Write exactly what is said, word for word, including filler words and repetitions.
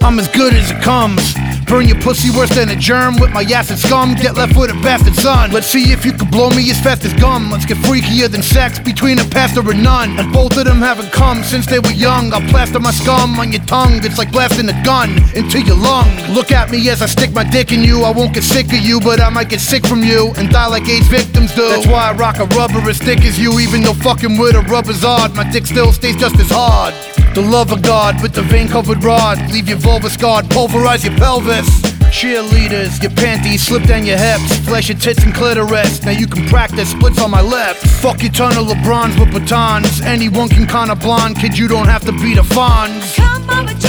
I'm as good as it comes. Burn your pussy worse than a germ with my acid scum. Get left with a bastard son. Let's see if you can blow me as fast as gum. Let's get freakier than sex between a pastor and none. And both of them haven't come since they were young. I'll plaster my scum on your tongue. It's like blasting a gun into your lung. Look at me as I stick my dick in you. I won't get sick of you, but I might get sick from you and die like AIDS victims do. That's why I rock a rubber as thick as you. Even though fucking with a rubber's odd, my dick still stays just as hard. The love of God with the vein-covered rod. Leave your vulva scarred, pulverize your pelvis. Cheerleaders, your panties slip down your hips. Flash your tits and clitoris, now you can practice splits on my lips. Fuck your ton of LeBrons with batons. Anyone can kinda blonde, kid, you don't have to be the Fonz. Come on,